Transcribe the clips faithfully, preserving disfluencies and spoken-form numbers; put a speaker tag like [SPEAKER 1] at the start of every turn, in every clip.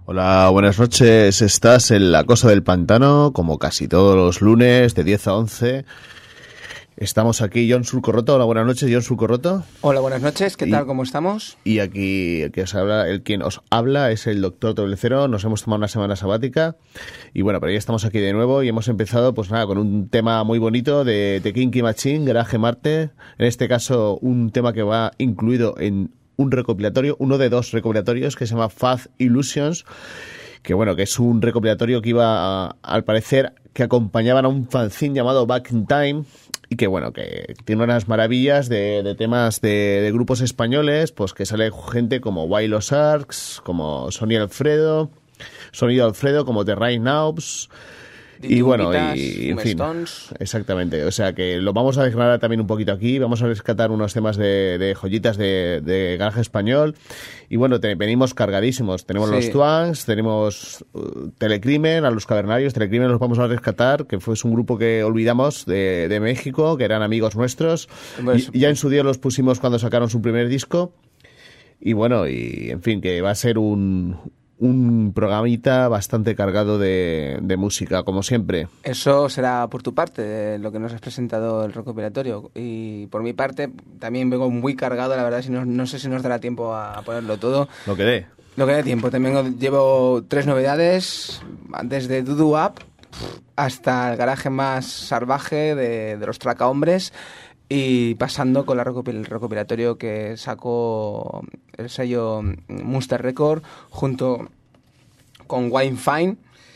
[SPEAKER 1] Hola, buenas noches. Estás en La Cosa del Pantano, como casi todos los lunes, de diez a once. Estamos aquí, Jon Surcorroto. Hola, buenas noches, Jon Surcorroto.
[SPEAKER 2] Hola, buenas noches. ¿Qué
[SPEAKER 1] y,
[SPEAKER 2] tal? ¿Cómo estamos?
[SPEAKER 1] Y aquí el que os habla, el quien os habla es el doctor Toblecero. Nos hemos tomado una semana sabática y bueno, pero ya estamos aquí de nuevo y hemos empezado, pues nada, con un tema muy bonito de, de Kinky Machine, Garage Marte. En este caso, un tema que va incluido en un recopilatorio, uno de dos recopilatorios que se llama Fad Illusions, que bueno, que es un recopilatorio que iba, a, al parecer, que acompañaban a un fanzine llamado Back in Time, y que bueno, que tiene unas maravillas de, de temas de, de grupos españoles, pues que sale gente como Wilo Sharks, como Sonido Alfredo, Sonido Alfredo, como The Right Nows, y bueno, y en fin, exactamente, o sea que lo vamos a desgranar también un poquito aquí, vamos a rescatar unos temas de, de joyitas de, de garaje español, y bueno, te, venimos cargadísimos, tenemos sí. los Twangs, tenemos uh, Telecrimen, a los Cavernarios. Telecrimen los vamos a rescatar, que fue un grupo que olvidamos de, de México, que eran amigos nuestros, pues, y ya en su día los pusimos cuando sacaron su primer disco, y bueno, y en fin, que va a ser un... un programita bastante cargado de, de música, como siempre.
[SPEAKER 2] Eso será por tu parte, lo que nos has presentado el recopilatorio. Y por mi parte, también vengo muy cargado, la verdad, si no, no sé si nos dará tiempo a ponerlo todo.
[SPEAKER 1] Lo que dé.
[SPEAKER 2] Lo que dé tiempo. También llevo tres novedades, desde Dudu Up hasta el garaje más salvaje de, de los Tracahombres, y pasando con la recopil- el recopilatorio que sacó el sello Monster Record junto con Wine Fine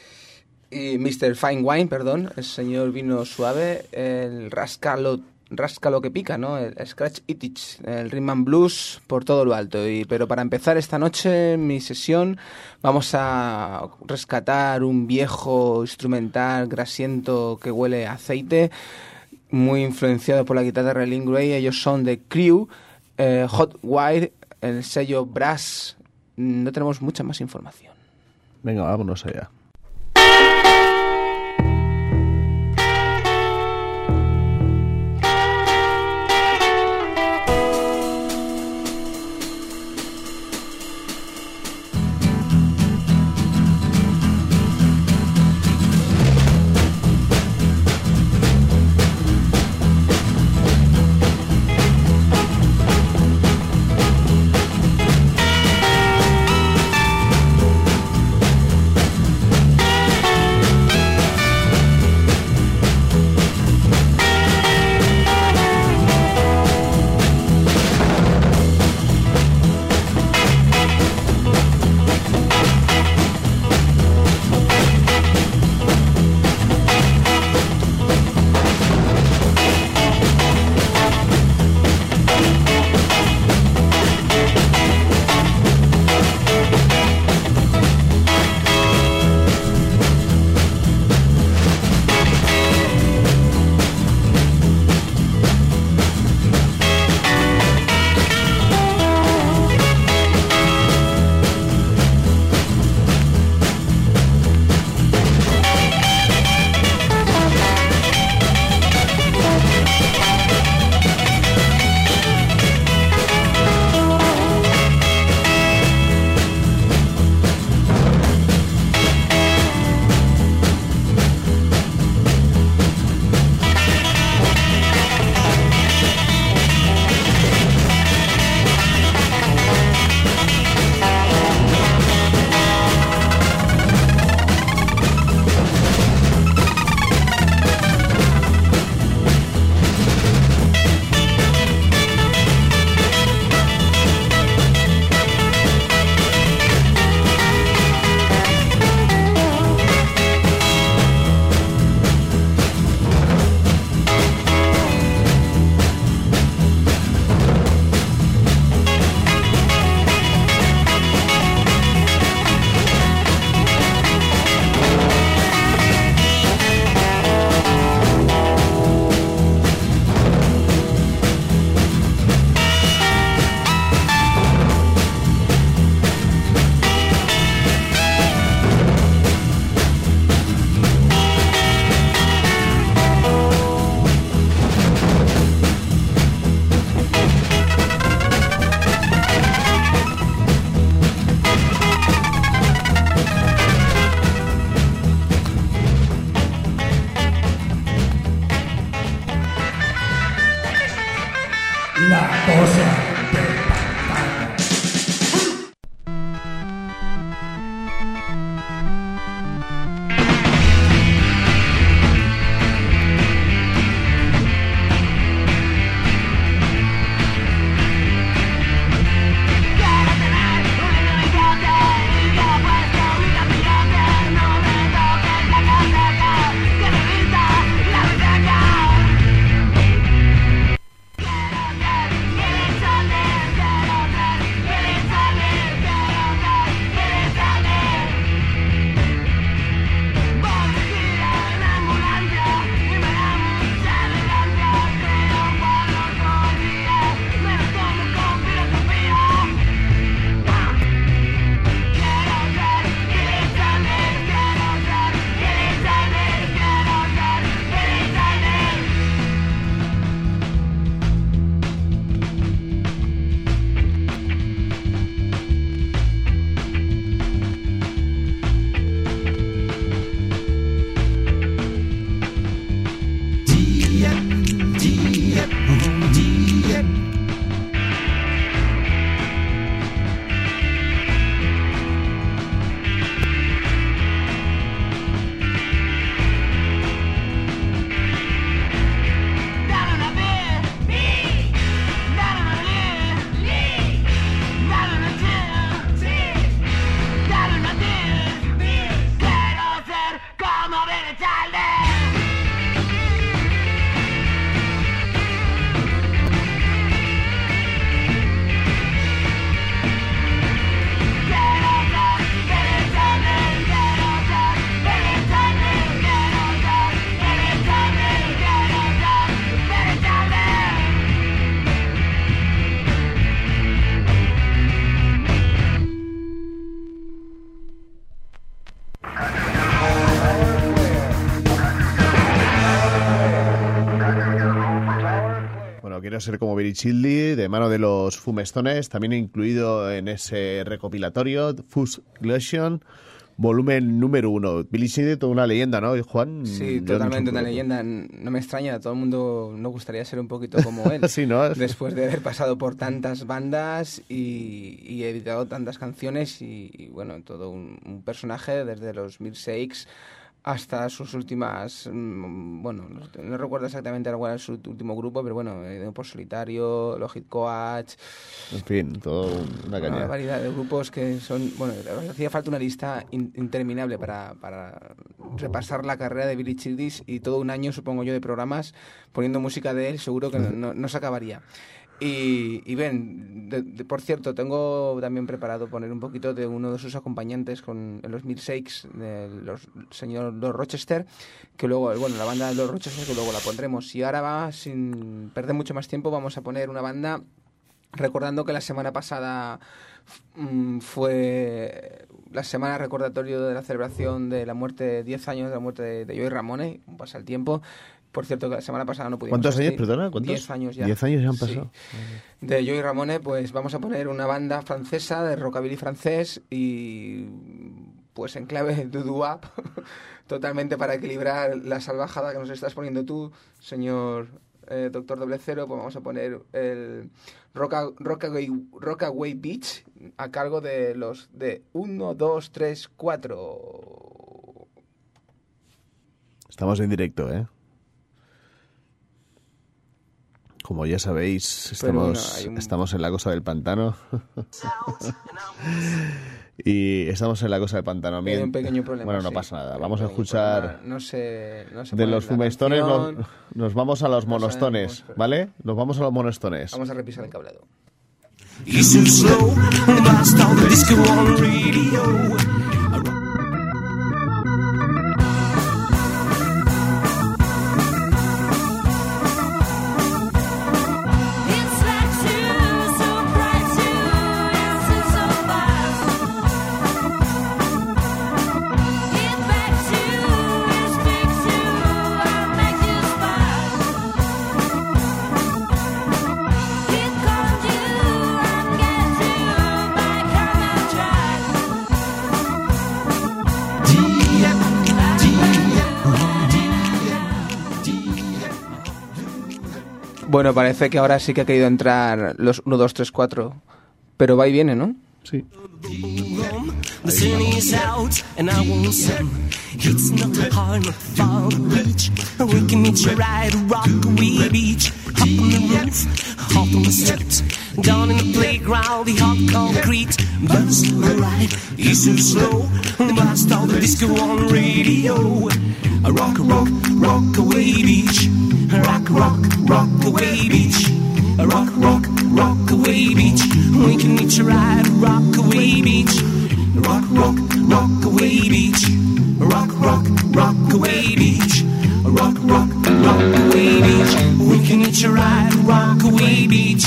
[SPEAKER 2] y mister Fine Wine, perdón, el señor Vino Suave, el Rascalo, Rascalo que pica, ¿no? El Scratch Itich, el Rhythm and Blues por todo lo alto. Y, pero para empezar esta noche, mi sesión, vamos a rescatar un viejo instrumental grasiento que huele a aceite, muy influenciado por la guitarra de Lynn Gray. Ellos son The Crew, eh, Hot Wire, el sello Brass. No tenemos mucha más información.
[SPEAKER 1] Venga, vámonos allá. Quiero ser como Billy Childy, de mano de los Fumestones, también incluido en ese recopilatorio, First Collection, volumen número uno. Billy Childy, toda una leyenda, ¿no, Juan?
[SPEAKER 2] Sí,
[SPEAKER 1] Yo
[SPEAKER 2] totalmente
[SPEAKER 1] no
[SPEAKER 2] una leyenda. No me extraña, a todo el mundo nos gustaría ser un poquito como él.
[SPEAKER 1] Sí, ¿no?
[SPEAKER 2] Después de haber pasado por tantas bandas y, y editado tantas canciones y, y bueno, todo un, un personaje desde los Milkshakes hasta sus últimas, bueno, no, no recuerdo exactamente cuál era su último grupo, pero bueno, eh, por Solitario, Logic Coach,
[SPEAKER 1] en fin, todo una caña.
[SPEAKER 2] Una variedad de grupos que son, bueno, hacía falta una lista in, interminable para, para repasar la carrera de Billy Childish y todo un año, supongo yo, de programas poniendo música de él, seguro que no, no, no se acabaría. Y, y ven, de, de, por cierto, tengo también preparado poner un poquito de uno de sus acompañantes con en los Milkshakes, del señor Lord Rochester, que luego, bueno, la banda de Lord Rochester, que luego la pondremos. Y ahora va, sin perder mucho más tiempo, vamos a poner una banda, recordando que la semana pasada mmm, fue la semana recordatorio de la celebración de la muerte, diez años de la muerte de, de Joey Ramone, pasa el tiempo. Por cierto, que la semana pasada no pudimos...
[SPEAKER 1] ¿Cuántos años, perdona? ¿Cuántos?
[SPEAKER 2] Diez años ya.
[SPEAKER 1] Diez años ya han pasado.
[SPEAKER 2] Sí. De Joey Ramone, pues vamos a poner una banda francesa de rockabilly francés y pues en clave doo-wop, totalmente para equilibrar la salvajada que nos estás poniendo tú, señor eh, Doctor Doble Cero, pues vamos a poner el Roca, Rockaway, Rockaway Beach a cargo de los de uno, dos, tres, cuatro.
[SPEAKER 1] Estamos en directo, ¿eh? Como ya sabéis, estamos, bueno, un... estamos en la Cosa del Pantano. Y estamos en la Cosa del Pantano.
[SPEAKER 2] Hay un pequeño problema.
[SPEAKER 1] Bueno, no
[SPEAKER 2] sí.
[SPEAKER 1] pasa nada. Vamos a escuchar...
[SPEAKER 2] No sé, no sé
[SPEAKER 1] de los Fumestones nos, nos vamos a los no Monostones, sabemos, pero... ¿vale? Nos vamos a los Monostones.
[SPEAKER 2] Vamos a repisar el cableado.
[SPEAKER 3] Try.
[SPEAKER 2] Bueno, parece que ahora sí que ha querido entrar los uno, dos, tres, cuatro, pero va y viene, ¿no?
[SPEAKER 1] Sí.
[SPEAKER 3] The sun is out and I want some. It's not hard, not far to reach. We can meet you right at Rockaway Beach. Up on the roof, hop on the steps. Down in the playground, the hot concrete. Buzz ride is too slow. Blast all the disco on radio. Rock, rock, Rockaway Beach. Rock, rock, Rockaway Beach. Rock, rock, Rockaway Beach. We can meet you right at Rockaway Beach. Rock, rock, Rockaway Beach. Rock, rock, Rockaway Beach. Rock, rock, Rockaway Beach. We can meet you right at Rockaway Beach.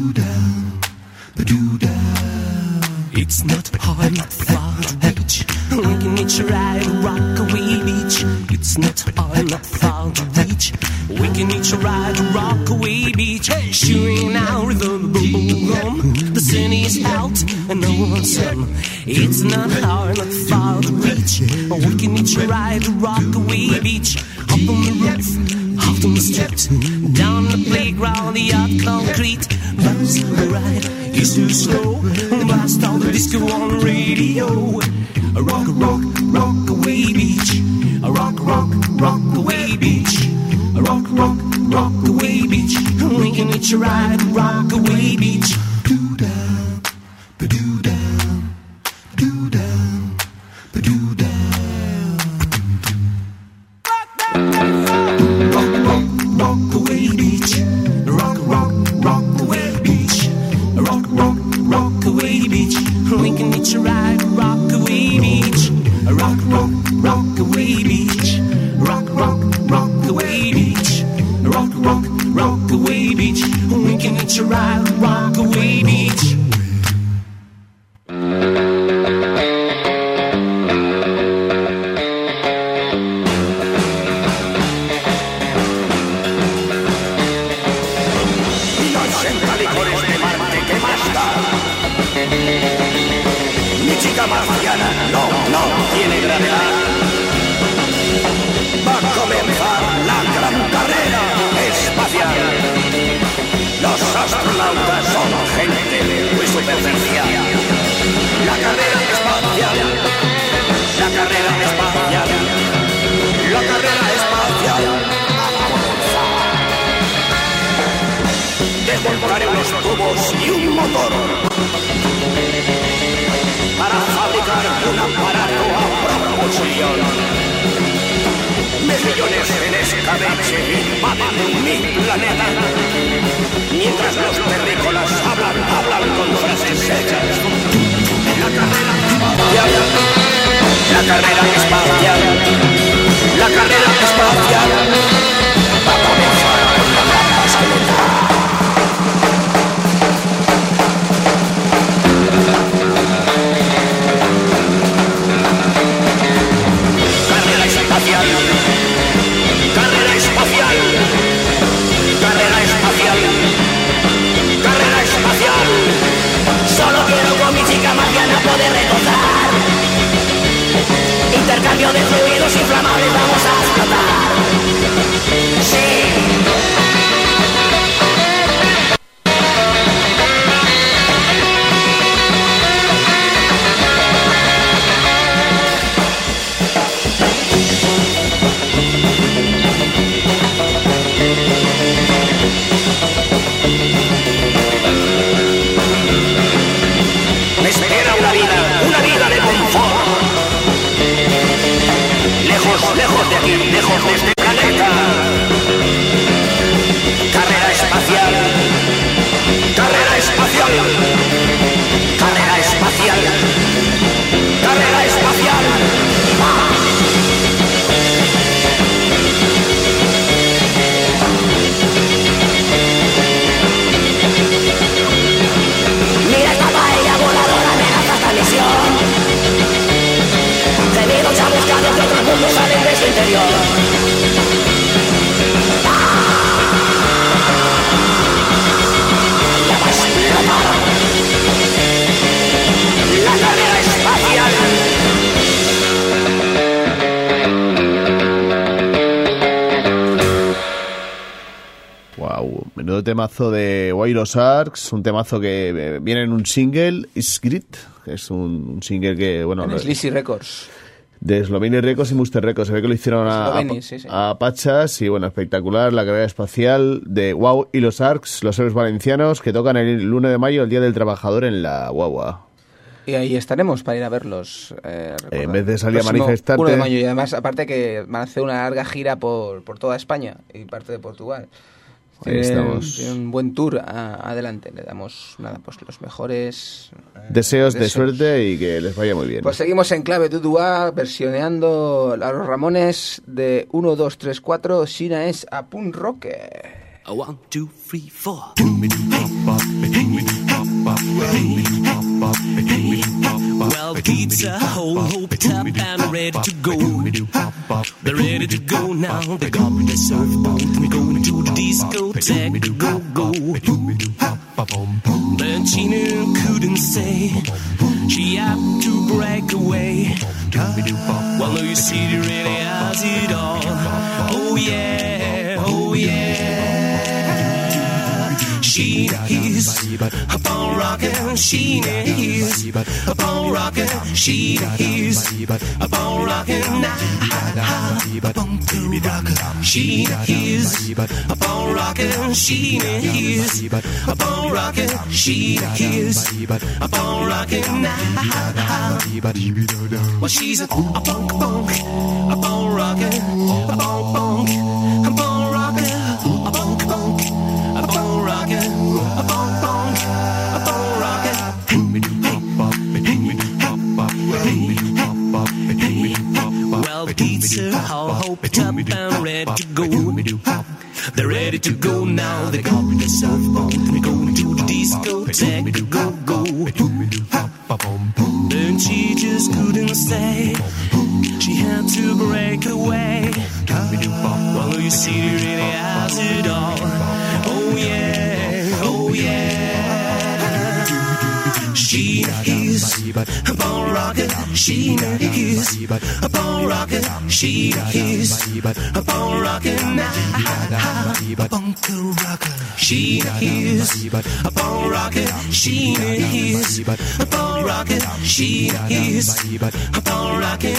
[SPEAKER 3] It's not hard, not far to reach. We can meet you right at Rockaway Beach. It's not hard, not far to reach. We can meet you right at Rockaway Beach. Shooting out the boom. The sun is out and no one's sun. It's not hard, not far to reach. We can meet you right at Rockaway Beach. Up on the roof, out on the steps, down the playground, the hot concrete. Buzz ride is too slow. Blast all the disco on radio. Rock, rock, Rockaway Beach. Rock, rock, Rockaway Beach. Rock, rock, Rockaway Beach. We can meet you right at Rockaway Beach. Do down, do down, do down, do down. Rock, rock, Rockaway Beach. Rock, rock, Rockaway Beach. Rock, rock, Rockaway Beach. We can meet you right at Rockaway Beach. Rock, rock, Rockaway Beach. Rock, rock, Rockaway Beach. Rock, rock, Rockaway Beach. We can meet you right at Rockaway Beach.
[SPEAKER 4] Marciana, no, no tiene gravedad. Va a comenzar la gran carrera espacial. Los astronautas son gente muy superficial. La carrera espacial, la carrera espacial, la carrera espacial. Desmontaré unos tubos y un motor para fabricar un aparato a propulsión. Millones en escabeche invaden mi planeta, mientras los terrícolas hablan, hablan con frases hechas. La carrera espacial, la carrera espacial, la carrera espacial va a comenzar con la gran esqueleta. Carrera espacial, carrera espacial, carrera espacial. Solo quiero con mi chica marciana poder retozar.
[SPEAKER 1] nuevo temazo de Wailos Arcs, un temazo que eh, viene en un single, It's Grit, que es un, un single que, bueno...
[SPEAKER 2] En Sleazy Records.
[SPEAKER 1] De Slovenia Records y Muster Records. Se ve que lo hicieron a,
[SPEAKER 2] Sloveni,
[SPEAKER 1] a,
[SPEAKER 2] sí, sí.
[SPEAKER 1] a Pachas y, bueno, espectacular la carrera espacial de Wow y los Arcs, los héroes valencianos, que tocan el uno de mayo, el Día del Trabajador, en la Guagua.
[SPEAKER 2] Y ahí estaremos para ir a verlos. Eh,
[SPEAKER 1] eh, en vez de salir a
[SPEAKER 2] Próximo
[SPEAKER 1] manifestarte...
[SPEAKER 2] uno de mayo, y además, aparte que van a hacer una larga gira por, por toda España y parte de Portugal.
[SPEAKER 1] Ahí
[SPEAKER 2] Tienen,
[SPEAKER 1] estamos.
[SPEAKER 2] tienen un buen tour a, adelante. Le damos nada, pues los mejores eh,
[SPEAKER 1] Deseos de suerte y que les vaya muy bien.
[SPEAKER 2] Pues seguimos en clave Dudua versioneando a los Ramones de uno, dos, tres, cuatro. Sina es a punk rock.
[SPEAKER 3] One, two, three, four. Well, pizza hole hoped up and ready to go. They're ready to go now. They got the surfboard and going to the discotheque. Go, go. But Gina couldn't stay. She had to break away. Well, no, you see, they really has it all. Oh, yeah, oh, yeah. She is a bone rocker. She is a bone rocker. She is a bone rocker. She is a bone rocker. She is a bone rocker. She is a bone rocker. Well, she's a, a punk punk, a bone rocker, a bone punk, a bone rocker, a punk punk, a bone rocker, a bone punk, a bone rocker. Well, pizza all hoped up and ready to go. They're ready to go now. They got the surfboard and going to the discotheque. Go, go. Then she just couldn't stay. She had to break away. Well, you see, she really has it all. Oh yeah, oh yeah. She is a bone rocker. She is a bone rocker. She is a bone rocker. A bunker rocker. She is a bone rocker. She is a bone rocker. She is a bone rocker.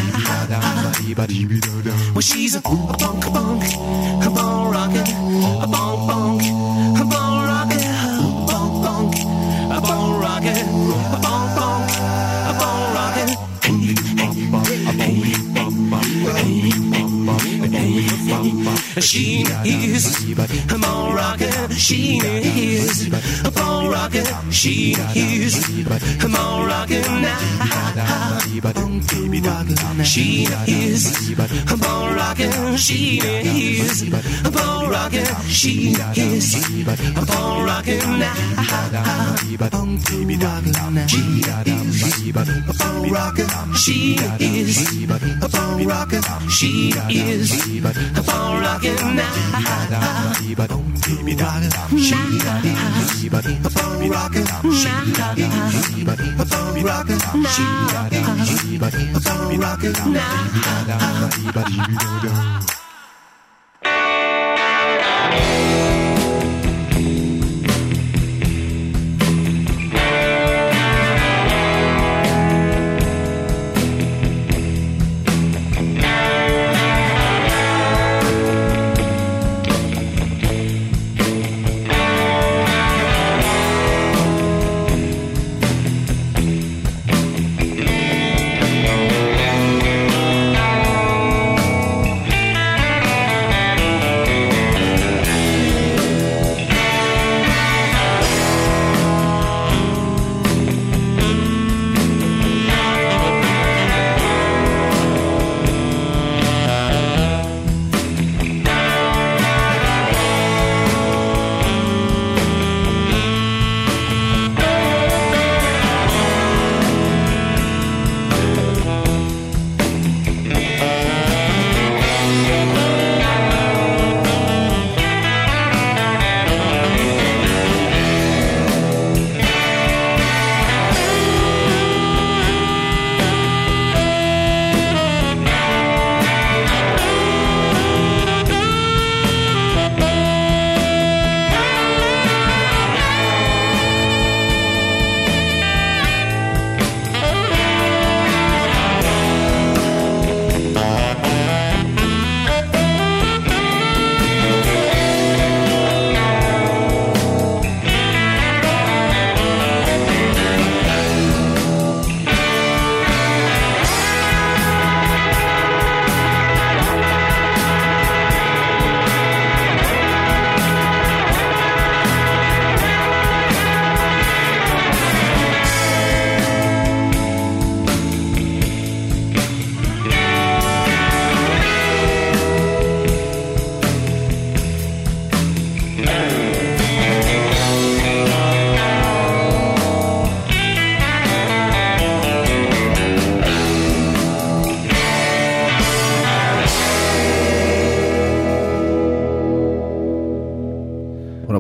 [SPEAKER 3] Well, she's a, a punk punk, a bone rocker, a bone punk, a bone rocker, a bone punk, a bone rocker, a bone punk, a bone rocker. She is a bone rocker. She is a bone rocker. She is a bone rocker. She is a bone rocker. She is a bone rocker. She is a bone rocker. She is a bone rocker. She is a bone rocker. She is a bone rocker.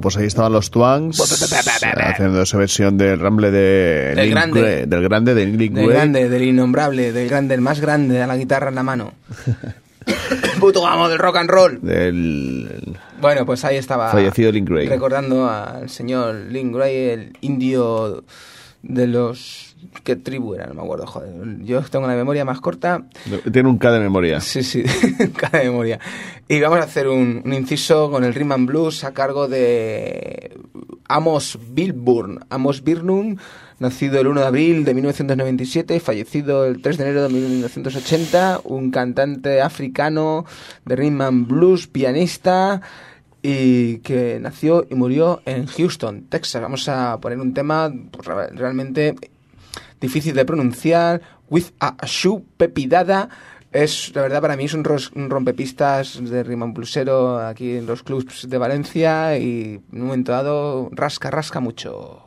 [SPEAKER 1] pues ahí estaban los Twangs haciendo esa versión del Ramble de
[SPEAKER 2] Del
[SPEAKER 1] Link
[SPEAKER 2] grande.
[SPEAKER 1] Gray- del grande de Link
[SPEAKER 2] Del
[SPEAKER 1] Gray.
[SPEAKER 2] grande, del innombrable, del grande, el más grande, de la guitarra en la mano. Puto amo del rock and roll.
[SPEAKER 1] Del
[SPEAKER 2] Bueno, pues ahí estaba.
[SPEAKER 1] Fallecido Link Gray.
[SPEAKER 2] Recordando al señor Link Gray, el indio de los... ¿Qué tribu era? No me acuerdo, joder. Yo tengo la memoria más corta.
[SPEAKER 1] Tiene un K de memoria.
[SPEAKER 2] Sí, sí, cada memoria. Y vamos a hacer un, un inciso con el Rhythm and Blues a cargo de Amos Bilburn. Amos Byrnum, nacido el uno de abril de mil novecientos noventa y siete, fallecido el tres de enero de mil novecientos ochenta, un cantante africano de Rhythm and Blues, pianista, y que nació y murió en Houston, Texas. Vamos a poner un tema pues, realmente difícil de pronunciar, With a Shoe Pepidada. Es, la verdad, para mí es un, ros, un rompepistas de rhythm and bluesero aquí en los clubs de Valencia, y en un momento dado rasca, rasca mucho.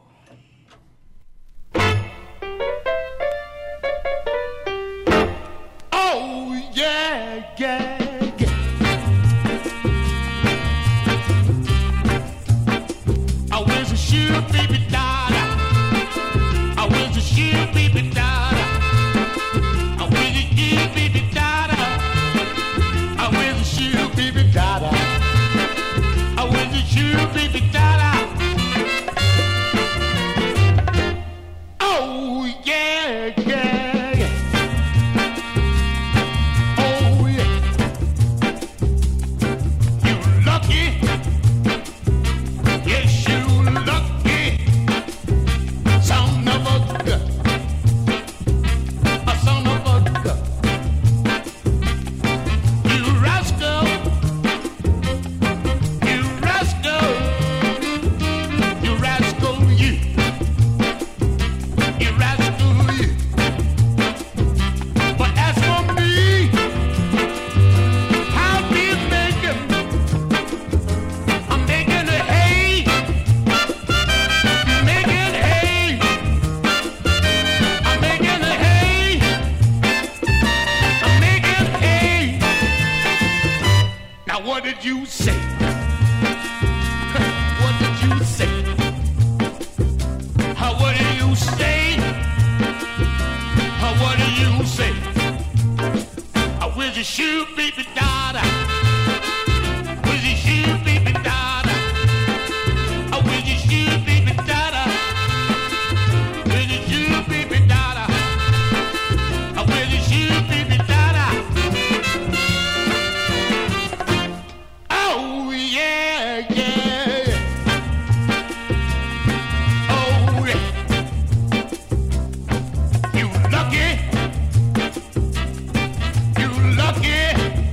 [SPEAKER 3] Oh, yeah, yeah, yeah. I was a shoe baby daughter. I was a shoe baby daughter. I was a shoe baby daughter. I was a shoe baby daughter. I was a shoe baby daughter. Oh, yeah, yeah, yeah. Oh, yeah. You lucky. Yes, you lucky. Son of a gun. A son of a gun. You rascal. You rascal. You rascal, you. You rascal, you. But as for me, I'll be making, I'm making a hay, making hay, I'm making a hay, I'm making hay. Now what did you say? What did you say? How what did you say? How what did you say? I wish you shoot baby daughter. Wish you shoot baby daughter. I wish you shoot baby daughter. Wish you shoot baby daughter. I wish you shoot baby daughter. Oh yeah, yeah, yeah. Oh yeah. You lucky. You lucky.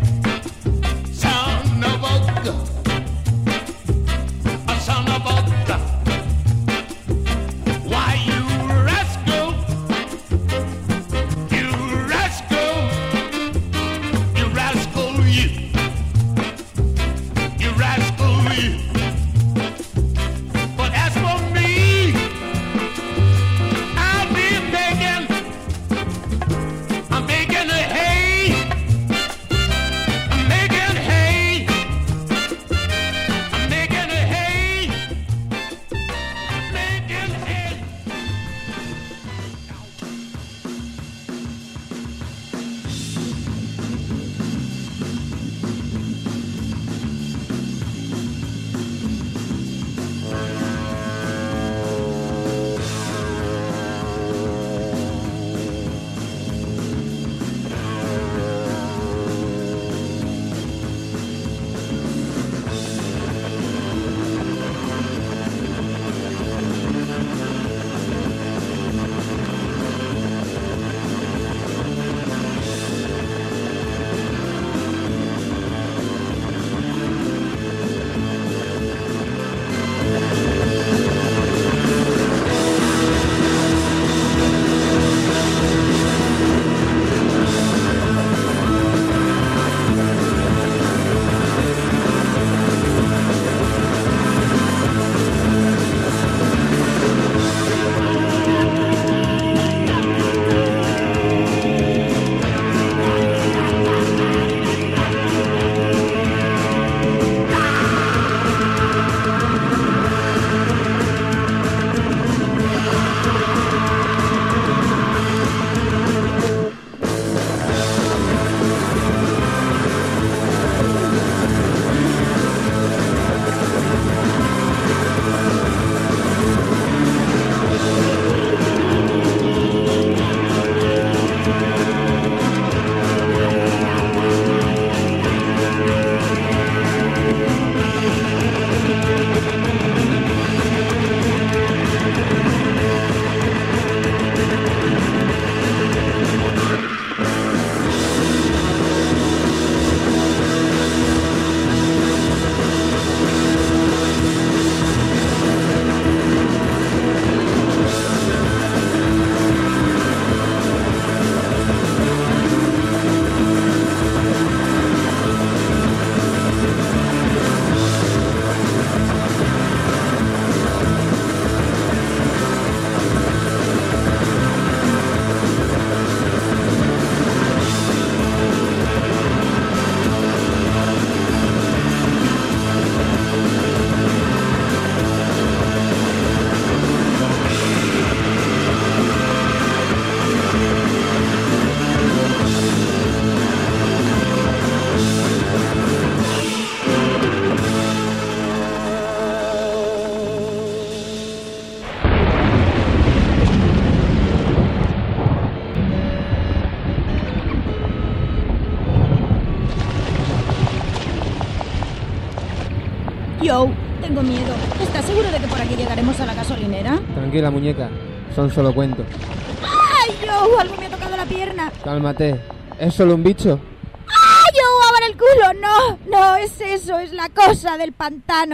[SPEAKER 5] Joe, tengo miedo. ¿Estás seguro de que por aquí llegaremos a la gasolinera?
[SPEAKER 6] Tranquila, muñeca. Son solo cuentos.
[SPEAKER 5] ¡Ay, Joe! Algo me ha tocado la pierna.
[SPEAKER 6] Cálmate. ¿Es solo un bicho?
[SPEAKER 5] ¡Ay, Joe! ¡Ahora el culo! No, no es eso. Es la cosa del pantano.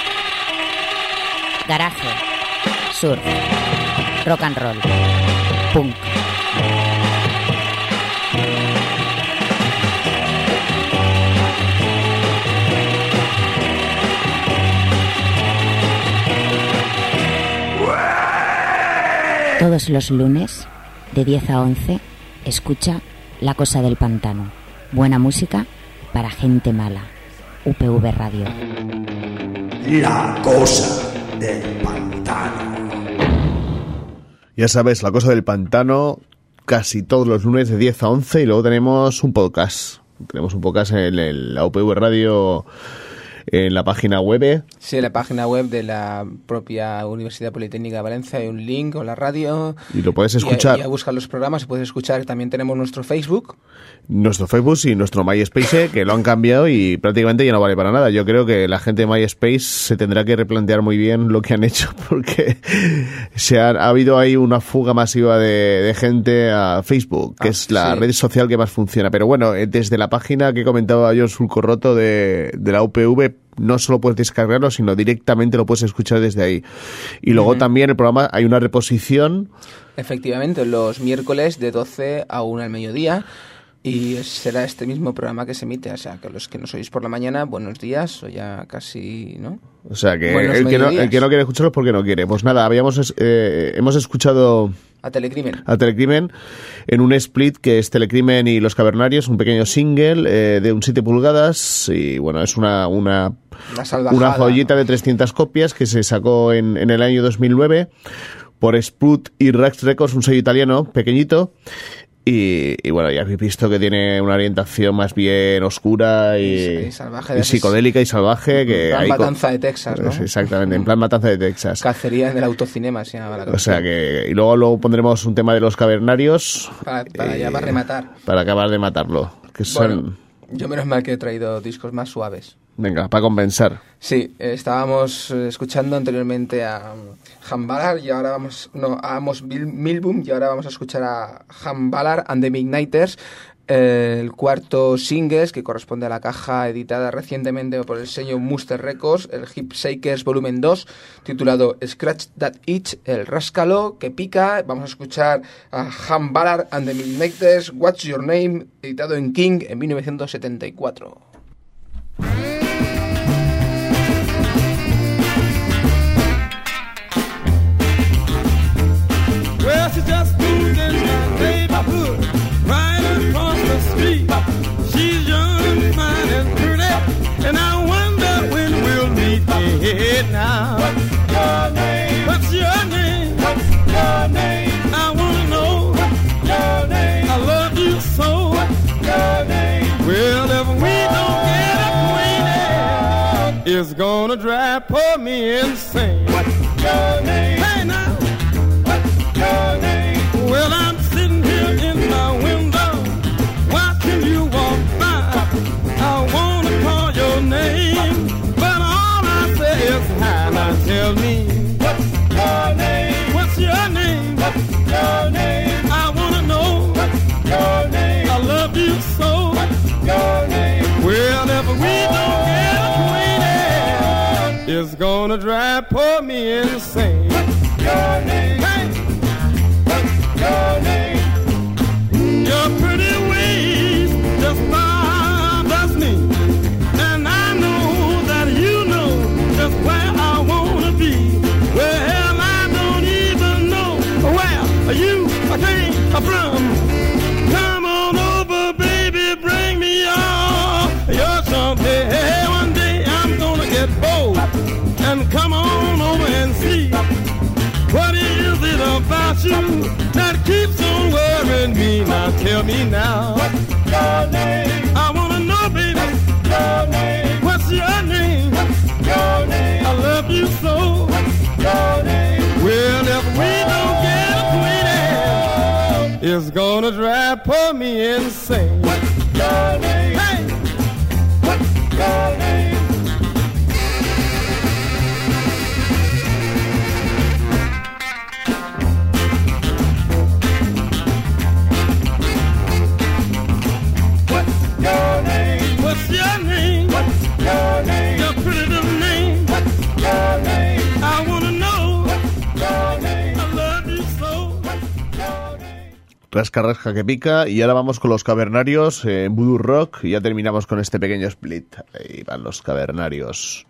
[SPEAKER 7] Garaje. Surf. Rock and roll. Punk. Todos los lunes, de diez a once, escucha La Cosa del Pantano. Buena música para gente mala. U P V Radio.
[SPEAKER 4] La Cosa del Pantano.
[SPEAKER 1] Ya sabes, La Cosa del Pantano, casi todos los lunes de diez a once, y luego tenemos un podcast. Tenemos un podcast en el, la U P V Radio, en la página web.
[SPEAKER 2] Sí, en la página web de la propia Universidad Politécnica de Valencia hay un link con la radio.
[SPEAKER 1] Y lo puedes escuchar.
[SPEAKER 2] Y, y a buscar los programas, y puedes escuchar. También tenemos nuestro Facebook.
[SPEAKER 1] Nuestro Facebook y nuestro MySpace, que lo han cambiado y prácticamente ya no vale para nada. Yo creo que la gente de MySpace se tendrá que replantear muy bien lo que han hecho, porque se ha, ha habido ahí una fuga masiva de, de gente a Facebook, que ah, es la sí. red social que más funciona. Pero bueno, desde la página que comentaba yo, Sulcorroto, de, de la U P V, no solo puedes descargarlo, sino directamente lo puedes escuchar desde ahí. Y luego uh-huh. también el programa, hay una reposición.
[SPEAKER 2] Efectivamente, los miércoles de doce a una al mediodía. Y será este mismo programa que se emite, o sea, que los que nos oís por la mañana, buenos días, o ya casi, ¿no?
[SPEAKER 1] O sea, que el que, no, el que no quiere escucharlo es porque no quiere. Pues nada, habíamos eh, hemos escuchado...
[SPEAKER 2] A Telecrimen.
[SPEAKER 1] A Telecrimen, en un split que es Telecrimen y Los Cavernarios, un pequeño single eh, de un siete pulgadas, y bueno, es una una, una joyita, ¿no?, de trescientas copias que se sacó en, en el año dos mil nueve por Sprut y Rex Records, un sello italiano pequeñito. Y, y bueno, ya habéis visto que tiene una orientación más bien oscura y,
[SPEAKER 2] y, salvaje,
[SPEAKER 1] y psicodélica y salvaje. Que
[SPEAKER 2] en plan
[SPEAKER 1] hay
[SPEAKER 2] Matanza
[SPEAKER 1] co-
[SPEAKER 2] de Texas, ¿no?
[SPEAKER 1] Exactamente, en plan Matanza de Texas.
[SPEAKER 2] Cacería en el autocinema se llama la canción.
[SPEAKER 1] O sea que... Y luego, luego pondremos un tema de Los Cavernarios.
[SPEAKER 2] Para, para eh, ya para rematar.
[SPEAKER 1] Para acabar de matarlo. Que son...
[SPEAKER 2] Bueno, yo menos mal que he traído discos más suaves.
[SPEAKER 1] Venga, para compensar.
[SPEAKER 2] Sí, eh, estábamos eh, escuchando anteriormente a um, Han Ballard y ahora vamos, no, a Amos Milboom, y ahora vamos a escuchar a Han Ballard and the Midnighters, eh, el cuarto single que corresponde a la caja editada recientemente por el sello Muster Records, el Hip Shakers Volumen dos, titulado Scratch That Itch, el ráscalo que pica. Vamos a escuchar a Han Ballard and the Midnighters, What's Your Name, editado en King en mil novecientos setenta y cuatro.
[SPEAKER 8] Well, she just moved in my neighborhood, right across the street. She's young and fine and pretty, and I wonder when we'll meet. Hey, now, what's your name? What's your name? What's your name? I wanna know. What's your name? I love you so. What's your name? Well, if we don't get acquainted, it's gonna drive poor me insane. What's your name? Hey, now. Your name? Well, I'm sitting here in my window, watching you walk by. I wanna call your name, but all I say is hi. Now tell me, what's your name? What's your name? What's your name? I wanna know, what's your name? I love you so, what's your name? Well, if we don't get acquainted, it's gonna drive poor me insane. What's your name? Hey! Your name, your pretty ways just bothers me, and I know that you know just where I wanna be. Well, I don't even know where you came from. Come on over, baby, bring me all your something. Hey, one day I'm gonna get bold and come on over and see. What is it about you that keeps on worrying me? Now tell me now, what's your name? I wanna know, baby, what's your name? What's your name? What's your name? I love you so. What's your name? Well, if we don't get acquainted, it's gonna drive poor me insane. What's your name? Hey, what's your name?
[SPEAKER 1] rasca, rasca que pica. Y ahora vamos con los Cavernarios en eh, Voodoo Rock. Y ya terminamos con este pequeño split. Ahí van los Cavernarios.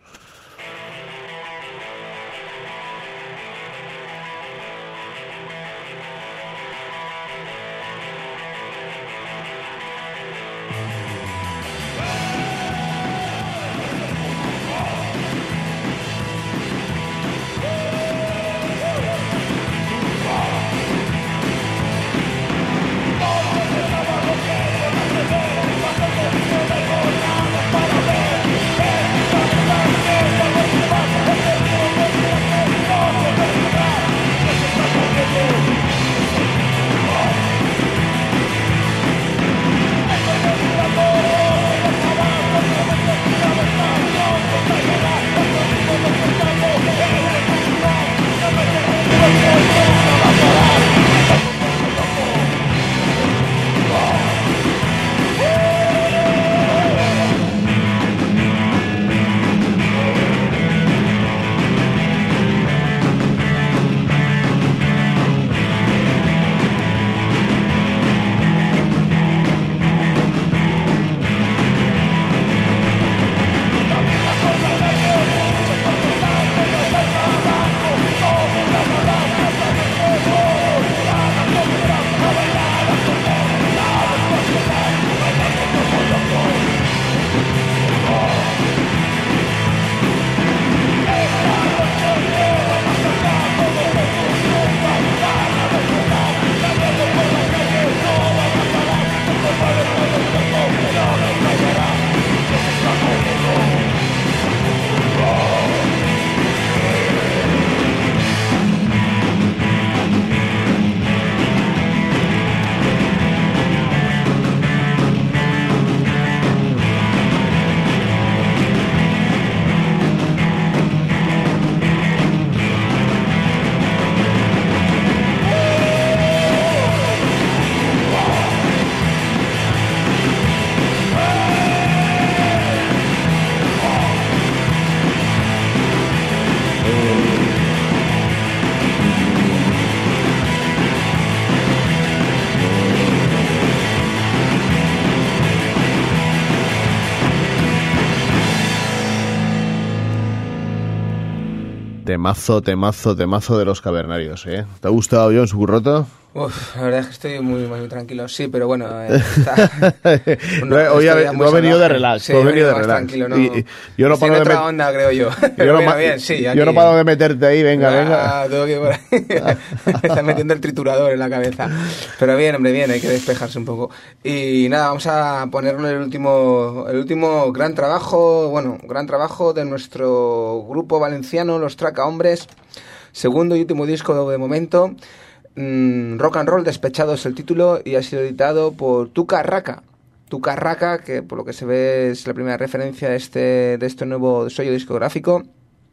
[SPEAKER 1] Temazo, temazo, temazo de los Cavernarios, ¿eh? ¿Te ha gustado, John, su curroto?
[SPEAKER 2] Uf, la verdad es que estoy muy, muy tranquilo. Sí, pero bueno, eh, está...
[SPEAKER 1] no, hoy ha, no ha venido de relax.
[SPEAKER 2] Sí,
[SPEAKER 1] ha venido de
[SPEAKER 2] más
[SPEAKER 1] relax.
[SPEAKER 2] tranquilo, ¿no?
[SPEAKER 1] Y, y, yo no paro de
[SPEAKER 2] otra
[SPEAKER 1] met...
[SPEAKER 2] onda, creo yo.
[SPEAKER 1] Yo no,
[SPEAKER 2] bueno, bien, sí, aquí...
[SPEAKER 1] yo no paro de meterte ahí, venga, ah, venga.
[SPEAKER 2] Tengo que por ahí. Me está metiendo el triturador en la cabeza. Pero bien, hombre, bien, hay que despejarse un poco. Y nada, vamos a ponerle el último, el último gran trabajo, bueno, gran trabajo de nuestro grupo valenciano, los Traca Hombres. Segundo y último disco de momento. Mm, Rock and Roll Despechado es el título y ha sido editado por Tuca Raka. Tuca Raka, que por lo que se ve es la primera referencia de este, de este nuevo sello discográfico.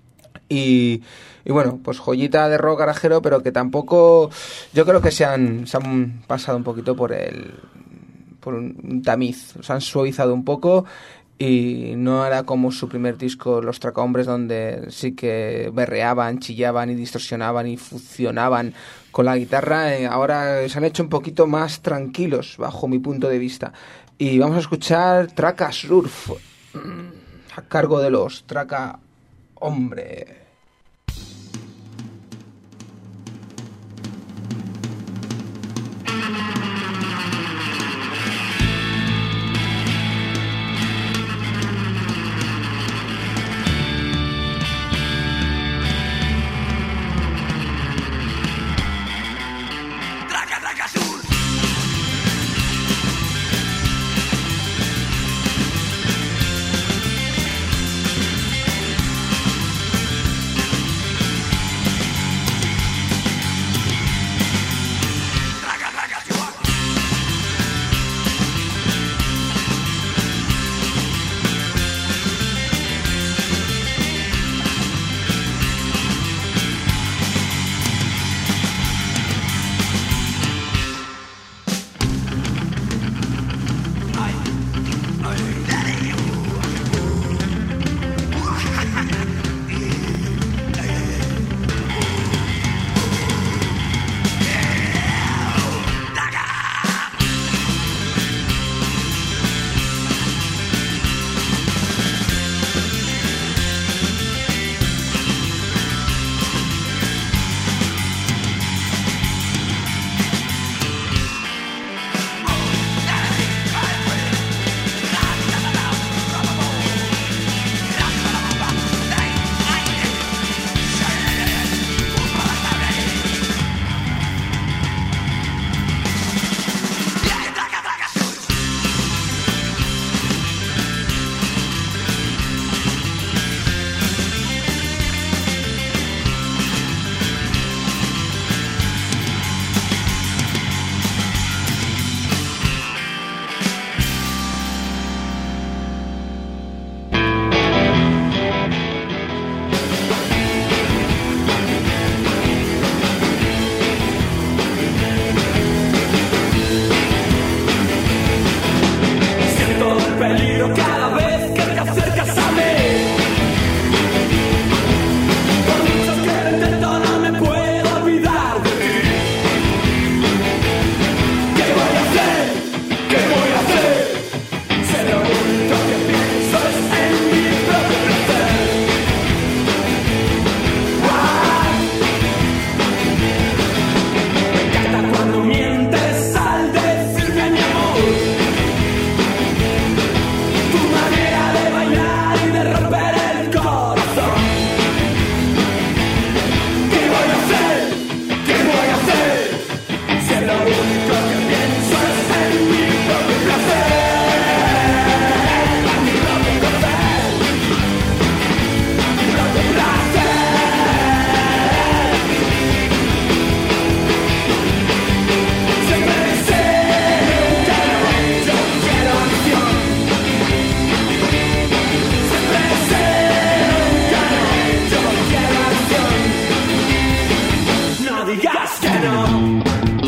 [SPEAKER 2] Y, y bueno, pues joyita de rock garajero, pero que tampoco... Yo creo que se han, se han pasado un poquito por el... por un tamiz. Se han suavizado un poco... Y no era como su primer disco, Los Traca Hombres, donde sí que berreaban, chillaban y distorsionaban y fusionaban con la guitarra. Eh, ahora se han hecho un poquito más tranquilos, bajo mi punto de vista. Y vamos a escuchar Traca Surf, a cargo de los Traca Hombres.
[SPEAKER 3] Traca, traca, sur. dirás que no.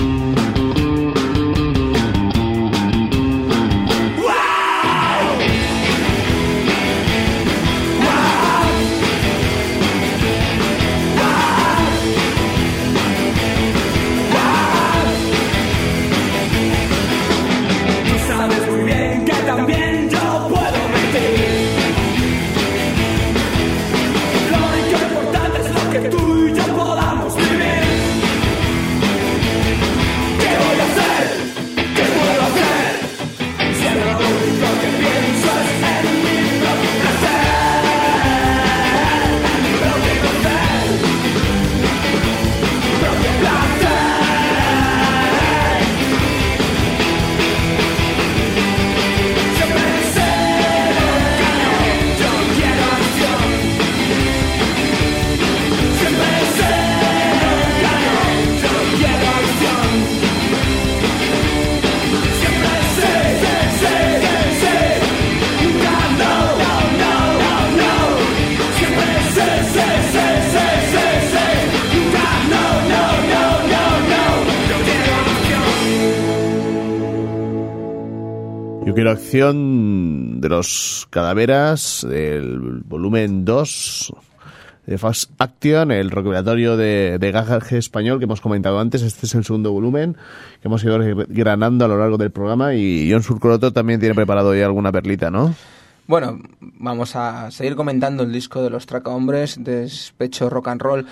[SPEAKER 1] Yo quiero acción de los Calaveras, del volumen dos de Fast Action, el recopilatorio de, de Gagaje español que hemos comentado antes. Este es el segundo volumen que hemos ido granando a lo largo del programa, y John Surcoroto también tiene preparado ya alguna perlita, ¿no?
[SPEAKER 2] Bueno, vamos a seguir comentando el disco de los Tracahombres, Despecho Rock and Roll.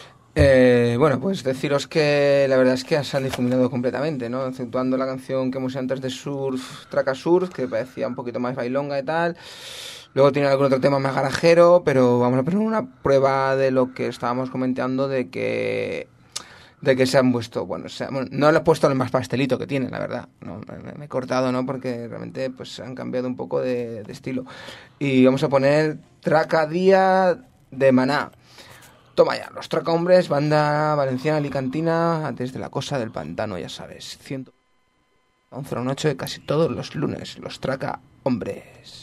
[SPEAKER 2] Eh, bueno, pues deciros que la verdad es que se han difuminado completamente, ¿no? Exceptuando la canción que hemos hecho antes de Surf, Traca Surf, que parecía un poquito más bailonga y tal. Luego tiene algún otro tema más garajero, pero vamos a poner una prueba de lo que estábamos comentando, de que de que se han puesto, bueno, se, bueno no le he puesto el más pastelito que tiene, la verdad, no, me, me he cortado, ¿no? Porque realmente pues han cambiado un poco de, de estilo. Y vamos a poner Traca Día de Maná. Toma ya, los Tracahombres, banda valenciana alicantina, desde la Cosa del Pantano, ya sabes, ciento once a ocho de casi todos los lunes, los Tracahombres.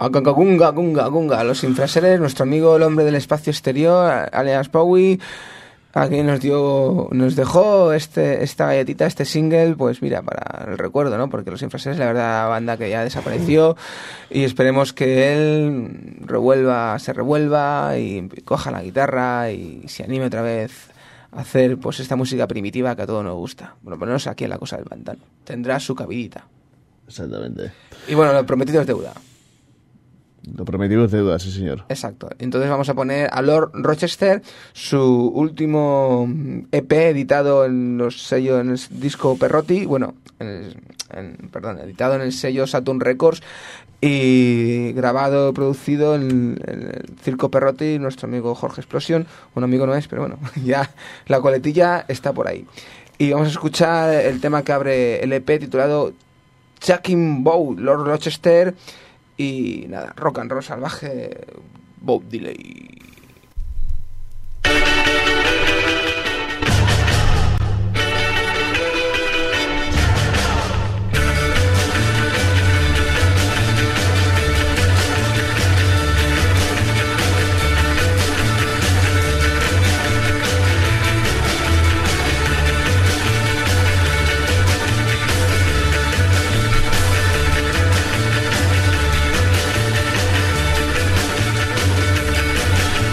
[SPEAKER 2] Gunga, gunga, gunga, gunga. Los infraseres, nuestro amigo el hombre del espacio exterior, alias Bowie, aquí nos dio, nos dejó este, esta galletita, este single, pues mira, para el recuerdo, ¿no? Porque los infraseres, la verdad, banda que ya desapareció, y esperemos que él revuelva, se revuelva y coja la guitarra y se anime otra vez a hacer pues esta música primitiva que a todos nos gusta. Bueno, ponernos aquí en La Cosa del Pantano. Tendrá su cabidita.
[SPEAKER 1] Exactamente.
[SPEAKER 2] Y bueno, lo prometido es deuda.
[SPEAKER 1] Lo prometido es deuda, sí señor.
[SPEAKER 2] Exacto. Entonces vamos a poner a Lord Rochester, su último E P editado en los sellos, en el disco Perrotti, bueno, en el, en, perdón, editado en el sello Saturn Records y grabado, producido en, en el Circo Perrotti, nuestro amigo Jorge Explosion. Un amigo no es, pero bueno, ya la coletilla está por ahí. Y vamos a escuchar el tema que abre el E P titulado Chucking Bow, Lord Rochester. Y nada, rock and roll salvaje, Bob Dylan.
[SPEAKER 9] Chucking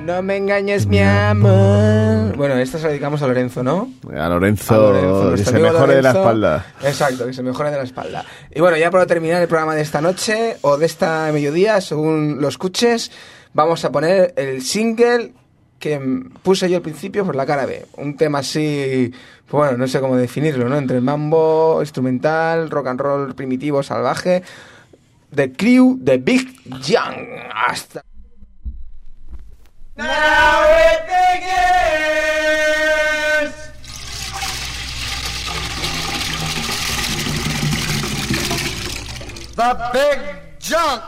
[SPEAKER 2] No me engañes, mi amor. Bueno, esta se la dedicamos a Lorenzo, ¿no?
[SPEAKER 1] A Lorenzo,
[SPEAKER 2] a Lorenzo
[SPEAKER 1] que se
[SPEAKER 2] amigo
[SPEAKER 1] mejore
[SPEAKER 2] Lorenzo.
[SPEAKER 1] de la espalda.
[SPEAKER 2] Exacto, que se mejore de la espalda. Y bueno, ya para terminar el programa de esta noche, o de esta mediodía, según lo escuches, vamos a poner el single que puse yo al principio por la cara B. Un tema así, pues bueno, no sé cómo definirlo, ¿no? Entre mambo, instrumental, rock and roll primitivo, salvaje. The Crew, The Big Young. Hasta...
[SPEAKER 8] Now it begins. The Big Junk.